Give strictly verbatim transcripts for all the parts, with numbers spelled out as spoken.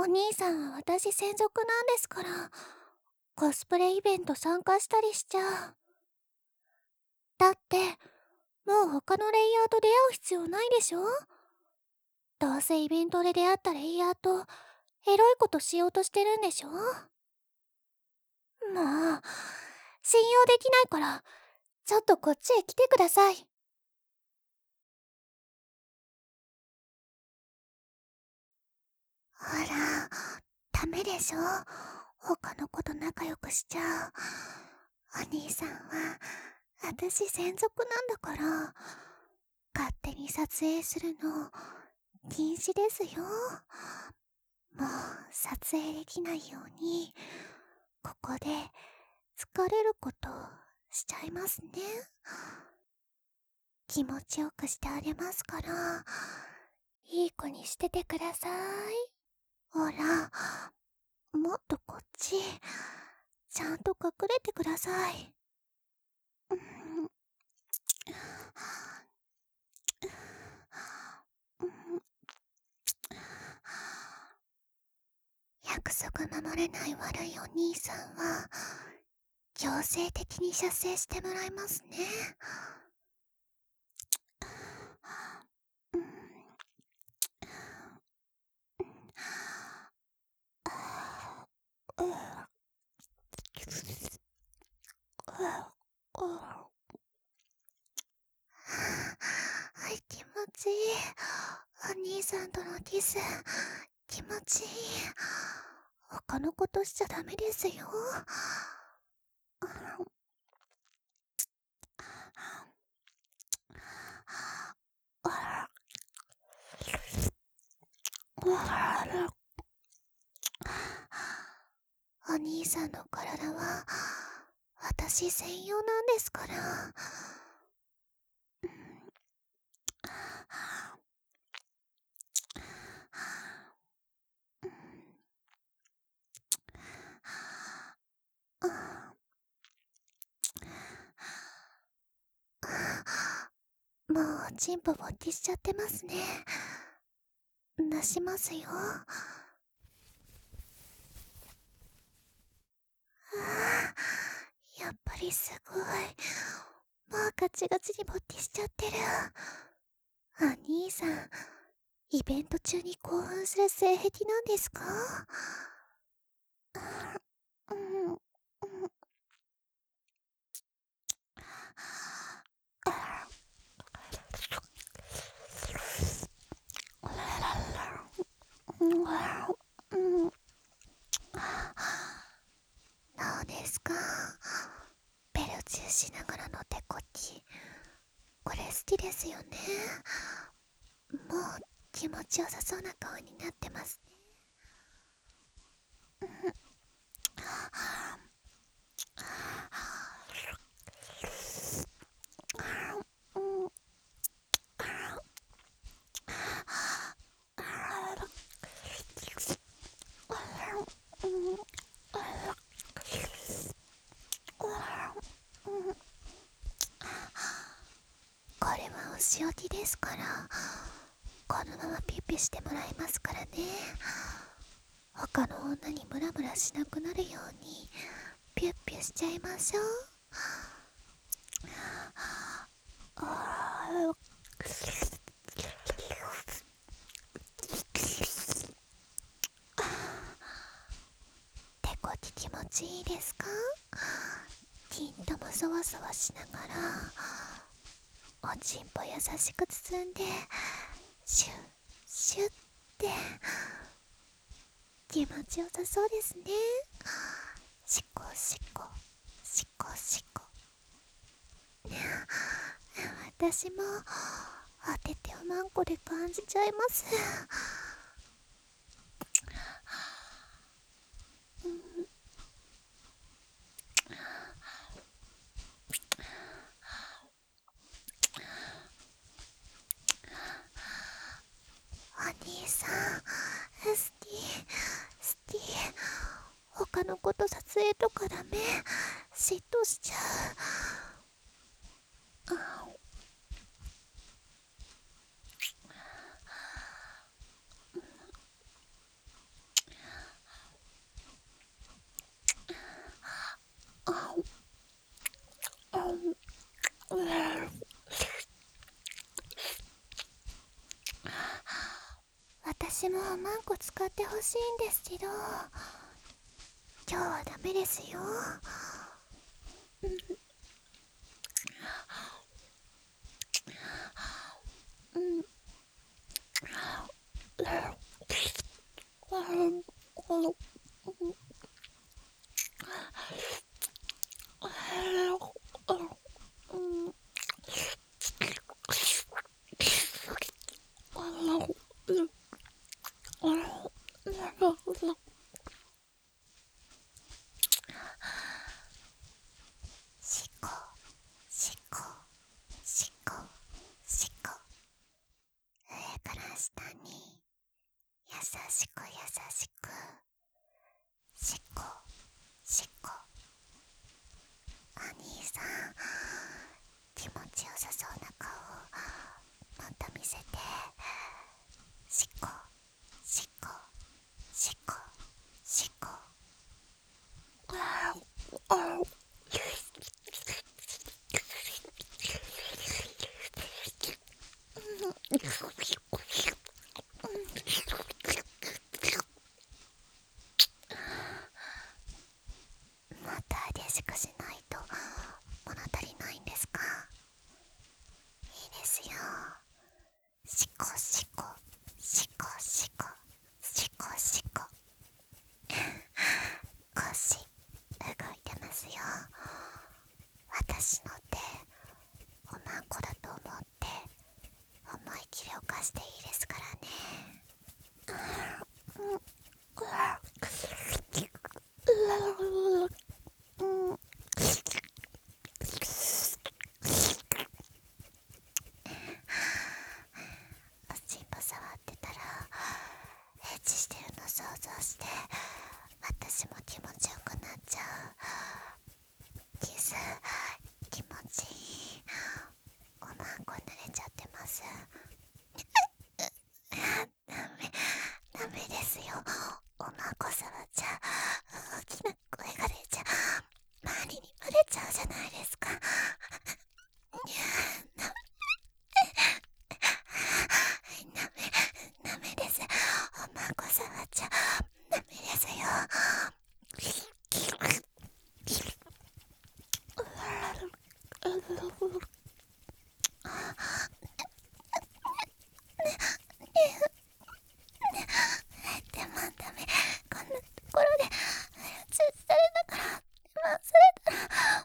お兄さんは私専属なんですから、コスプレイベント参加したりしちゃう。だって、もう他のレイヤーと出会う必要ないでしょ。どうせイベントで出会ったレイヤーと、エロいことしようとしてるんでしょ。もう、信用できないから、ちょっとこっちへ来てください。ほら、ダメでしょ。他の子と仲良くしちゃう。お兄さんは、私専属なんだから、勝手に撮影するの、禁止ですよ。もう、撮影できないように、ここで、疲れることしちゃいますね。気持ちよくしてあげますから、いい子にしててください。ほら、もっとこっち、ちゃんと隠れてください。うん、うん、約束守れない悪いお兄さんは、強制的に射精してもらいますね。うん、うん、うん、はい、気持ちいい。お兄さんとのキス、気持ちいい。他のことしちゃダメですよ。お兄さんの体は私専用なんですから。もうチンポ勃起しちゃってますね。出しますよ。ああ、やっぱりすごい。もうガチガチに勃起しちゃってる。お兄さん、イベント中に興奮する性癖なんですか？うん、うん、うん、うん、どうですか？ベルチューしながらの手こき、これ好きですよね。もう気持ちよさそうな顔になってますね。うん、うん、これはお仕置きですから、このままピッピしてもらいますからね。他の女にムラムラしなくなるようにピュッピュしちゃいましょう。あ手こき気持ちいいですか？金玉そわそわしながらおちんぽ優しく包んでシュッシュッって気持ちよさそうですね。シコシコシコシコ。私も当てておまんこで感じちゃいます。お兄さん好き好き。他の子と撮影とかダメ。嫉妬しちゃう。あ、 のおまんこ使ってほしいんですけど、今日はダメですよ。うん。しこしこしこしこ、上から下に優しく優しく、しこしこ。お兄さん、気持ちよさそうな顔もっと見せて。しこしこしこしこ。もっと激しくしないと物足りないんですか？いいですよ。しこしこしこしこしこしこ。腰動いてますよ。私の手おまんこだと思って思い切り動かしていいですからね。おちんぽ触ってたらエッチしてるの想像して私も気持ちよくなっちゃう。キス気持ちいい。おまんこ濡れちゃってます。ダメダメですよ。おまんこ触っちゃ大きな声が出ちゃ周りにバレちゃうじゃないですか。ダメダメです。おまんこ触っちゃダメですよ。でもダメ、こんなところで注視されたから。まあそれたら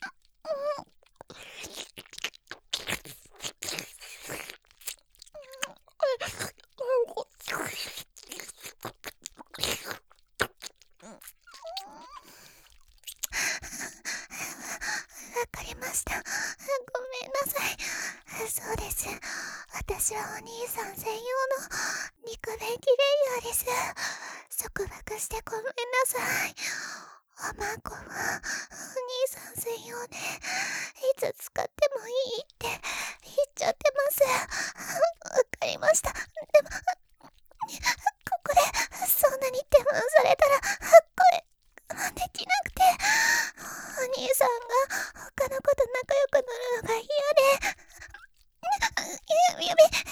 わかりました。ごめんなさい。そうです。私はお兄さん専用の肉便器レイヤーです。束縛してごめんなさい。おまんこはお兄さん専用でいつ使ってもいいって言っちゃってます。わかりました。でもここでそんなに手間されたら声我慢できなくて、お兄さんが他の子と仲良くなるのが嫌で、指、指、声、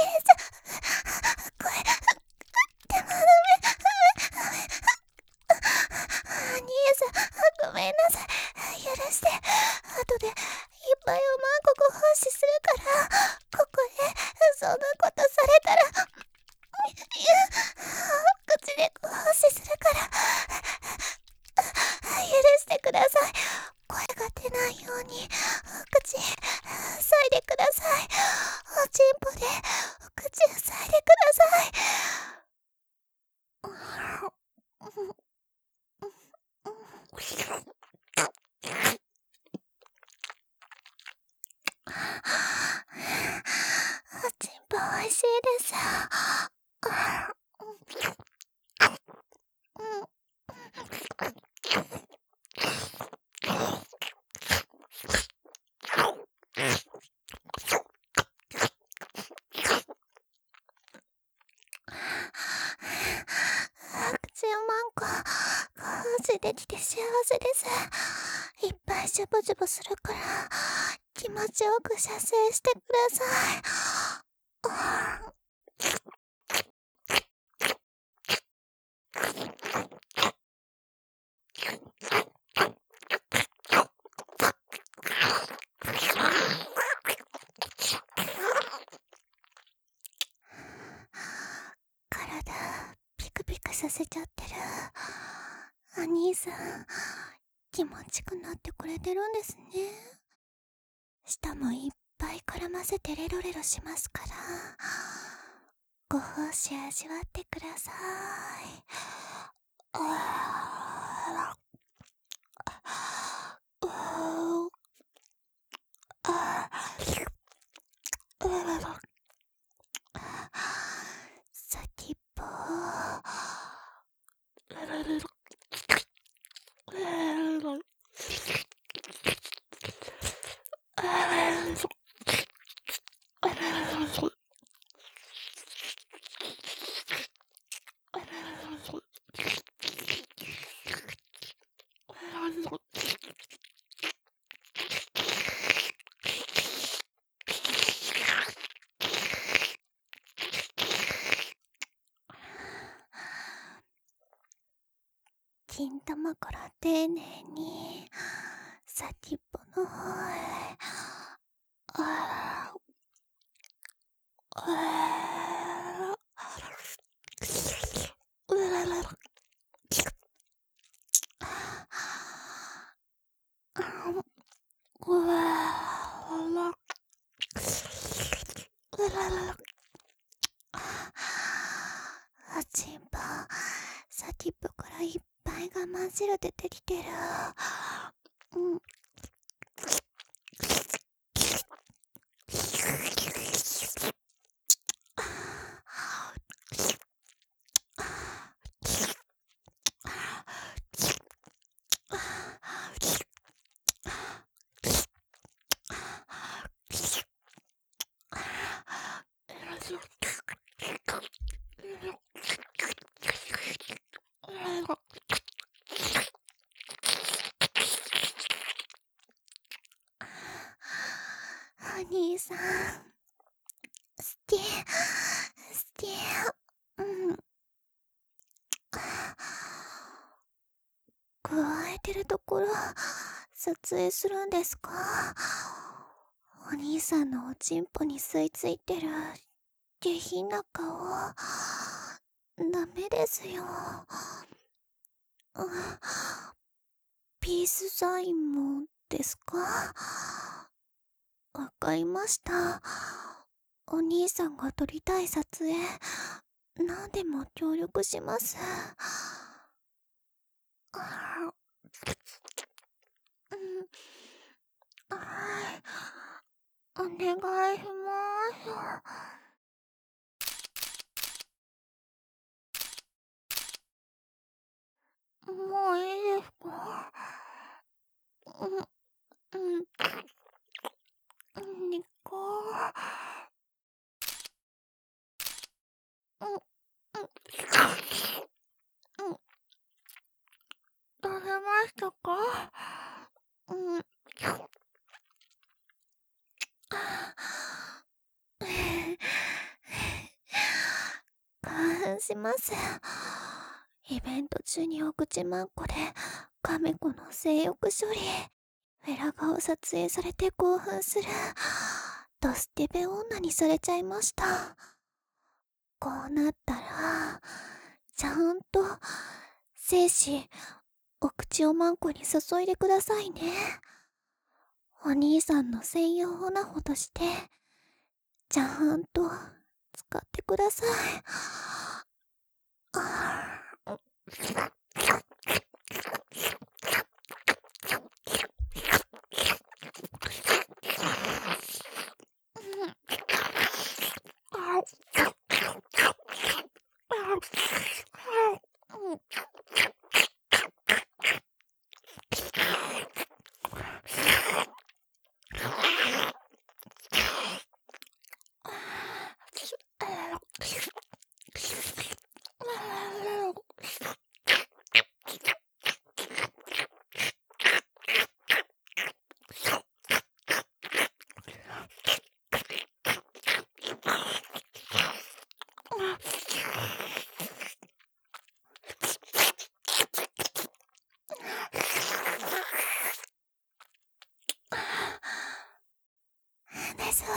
でもダメ、ダメ、お兄さん、ごめんなさい。許して。後でいっぱいおまんこご奉仕するから、ここでそんなことされたら、口でご奉仕するから、許してください。声が出ないように口塞いでください。おちんぽで口塞いでください。おちんぽおいしいです。口おまんこご奉仕できて幸せです。いっぱいジュブジュブするから気持ちよく射精してください。 体ピクピクさせちゃってる。お兄さん、気持ちくなってくれてるんですね。舌もいっぱい絡ませてレロレロしますから、ご奉仕味わってください。あーうーあー先っぽ金玉から丁寧に先っぽの方へ。あーあーうらららうわらうらららあちんぽ先っぽからいっぱい我慢汁出てきてる。うんお兄さん、好き、好き。うん。加えてるところ、撮影するんですか？お兄さんのおちんぽに吸い付いてる下品な顔、ダメですよ。うん、ピースサインもですか？わかりました。お兄さんが撮りたい撮影、何でも協力します。あうん、はい、お願いします。もういいですか？うん、うん、にこ。うん、うん、うん、食べましたか？うん。興奮します。イベント中にお口まんこでカメ子の性欲処理、フェラ顔撮影されて興奮するドスケベ女にされちゃいました。こうなったらちゃんと精子お口をまんこに注いでくださいね。お兄さんの専用オナホとしてちゃんと使ってください。あー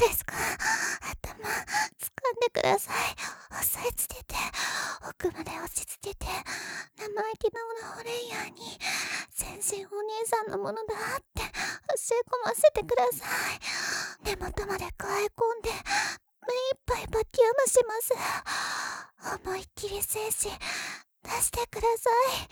ですか？頭、掴んでください。押さえつけて、奥まで押し付けて、生意気なオナホレイヤーに、全身お兄さんのものだって教え込ませてください。根元までくわえ込んで、目いっぱいバキュームします。思いっきり精子、出してください。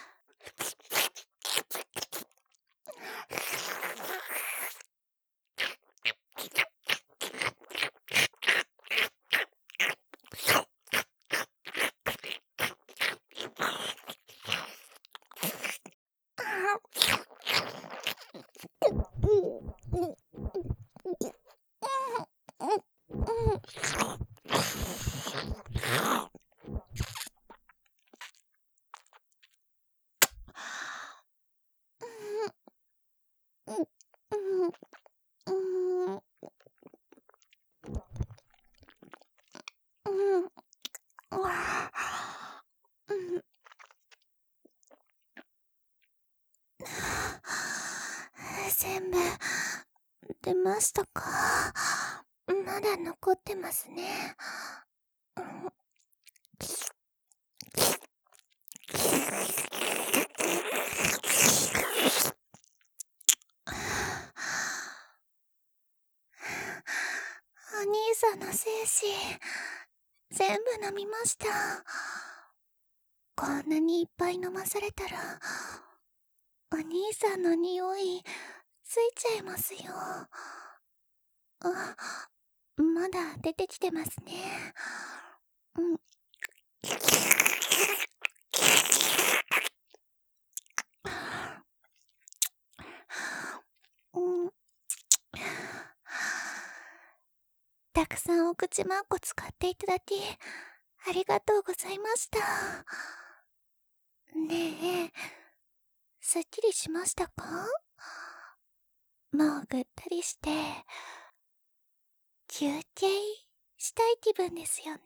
全部出ましたか？まだ残ってますね。お兄さんの精子、全部飲みました。こんなにいっぱい飲まされたら、お兄さんの匂い、ついちゃいますよ。あ、まだ出てきてますね。うん。うん。たくさんお口マンコ使っていただき、ありがとうございました。ねえ、すっきりしましたか？もうぐったりして、休憩したい気分ですよね。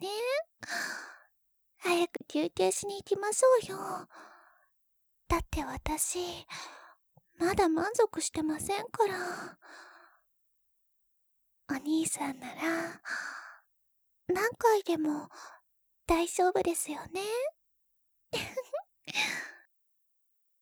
早く休憩しに行きましょうよ。だって私、まだ満足してませんから。お兄さんなら、何回でも大丈夫ですよね。